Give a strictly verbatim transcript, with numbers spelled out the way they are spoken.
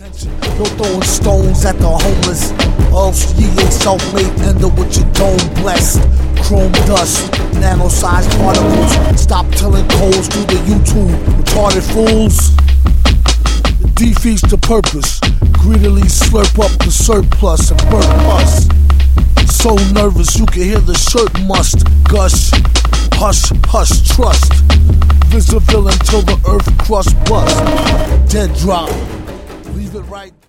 No throwing stones at the homeless. Else ye ain't self-made, end up with your dome blessed. Chrome dust, nano-sized particles. Stop telling codes through the YouTube, retarded fools. It defeats the purpose. Greedily slurp up the surplus and burn us. So nervous you can hear the shirt must gush. Hush, hush, trust. Visible until the earth crust bust. Dead drop. Leave it right.